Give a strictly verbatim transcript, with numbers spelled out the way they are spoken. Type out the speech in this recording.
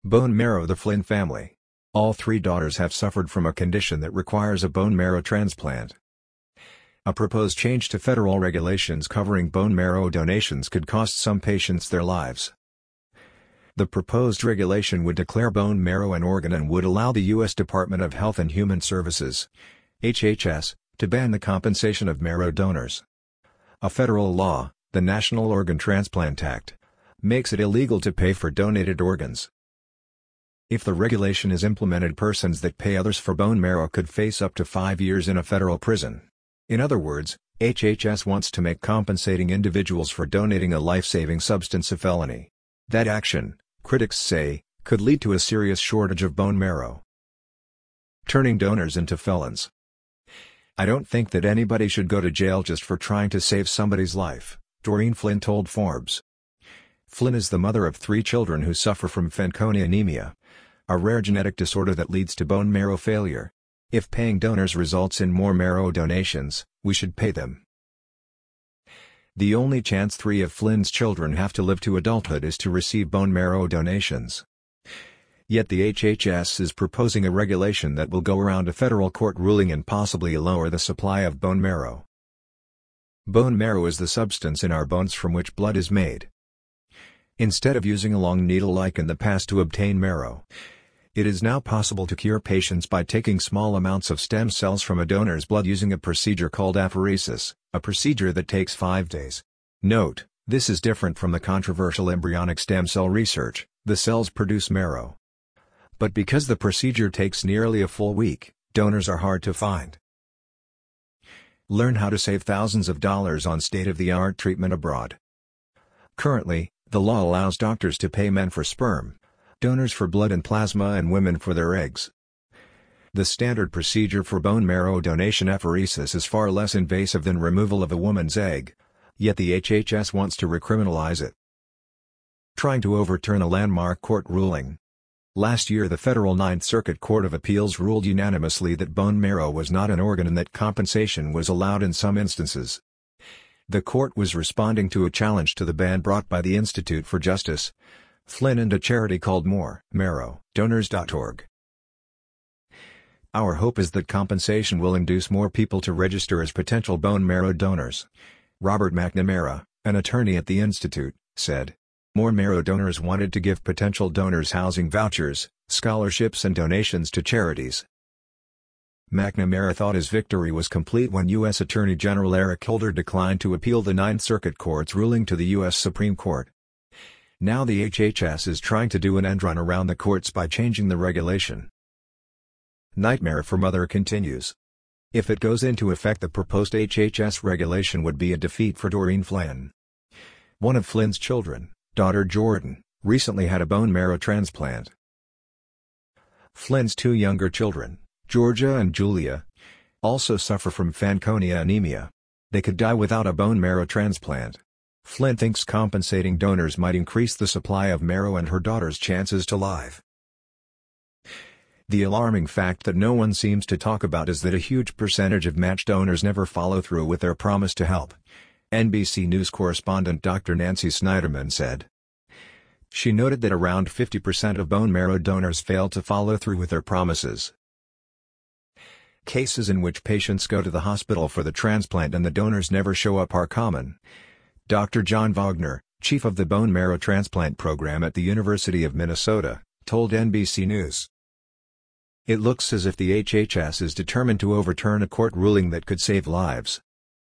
Bone marrow. The Flynn family. All three daughters have suffered from a condition that requires a bone marrow transplant. A proposed change to federal regulations covering bone marrow donations could cost some patients their lives. The proposed regulation would declare bone marrow an organ and would allow the U S Department of Health and Human Services (H H S) to ban the compensation of marrow donors. A federal law, the National Organ Transplant Act, makes it illegal to pay for donated organs. If the regulation is implemented, persons that pay others for bone marrow could face up to five years in a federal prison. In other words, H H S wants to make compensating individuals for donating a life-saving substance a felony. That action, critics say, could lead to a serious shortage of bone marrow. Turning donors into felons. I don't think that anybody should go to jail just for trying to save somebody's life, Doreen Flynn told Forbes. Flynn is the mother of three children who suffer from Fanconi anemia, a rare genetic disorder that leads to bone marrow failure. If paying donors results in more marrow donations, we should pay them. The only chance three of Flynn's children have to live to adulthood is to receive bone marrow donations. Yet the H H S is proposing a regulation that will go around a federal court ruling and possibly lower the supply of bone marrow. Bone marrow is the substance in our bones from which blood is made. Instead of using a long needle like in the past to obtain marrow, it is now possible to cure patients by taking small amounts of stem cells from a donor's blood using a procedure called apheresis, a procedure that takes five days. Note, this is different from the controversial embryonic stem cell research. The cells produce marrow. But because the procedure takes nearly a full week, donors are hard to find. Learn how to save thousands of dollars on state-of-the-art treatment abroad. Currently, the law allows doctors to pay men for sperm, donors for blood and plasma, and women for their eggs. The standard procedure for bone marrow donation, apheresis, is far less invasive than removal of a woman's egg, yet the H H S wants to recriminalize it. Trying to overturn a landmark court ruling. Last year the Federal Ninth Circuit Court of Appeals ruled unanimously that bone marrow was not an organ and that compensation was allowed in some instances. The court was responding to a challenge to the ban brought by the Institute for Justice, Flynn, and a charity called more marrow donors dot org. Our hope is that compensation will induce more people to register as potential bone marrow donors. Robert McNamara, an attorney at the Institute, said. More marrow donors wanted to give potential donors housing vouchers, scholarships, and donations to charities. McNamara thought his victory was complete when U S Attorney General Eric Holder declined to appeal the Ninth Circuit Court's ruling to the U S Supreme Court. Now the H H S is trying to do an end run around the courts by changing the regulation. Nightmare for mother continues. If it goes into effect, the proposed H H S regulation would be a defeat for Doreen Flynn. One of Flynn's children, daughter Jordan, recently had a bone marrow transplant. Flynn's two younger children, Georgia and Julia, also suffer from Fanconi anemia. They could die without a bone marrow transplant. Flynn thinks compensating donors might increase the supply of marrow and her daughter's chances to live. The alarming fact that no one seems to talk about is that a huge percentage of match donors never follow through with their promise to help. N B C News correspondent Doctor Nancy Snyderman said. She noted that around fifty percent of bone marrow donors fail to follow through with their promises. Cases in which patients go to the hospital for the transplant and the donors never show up are common. Doctor John Wagner, chief of the bone marrow transplant program at the University of Minnesota, told N B C News. It looks as if the H H S is determined to overturn a court ruling that could save lives.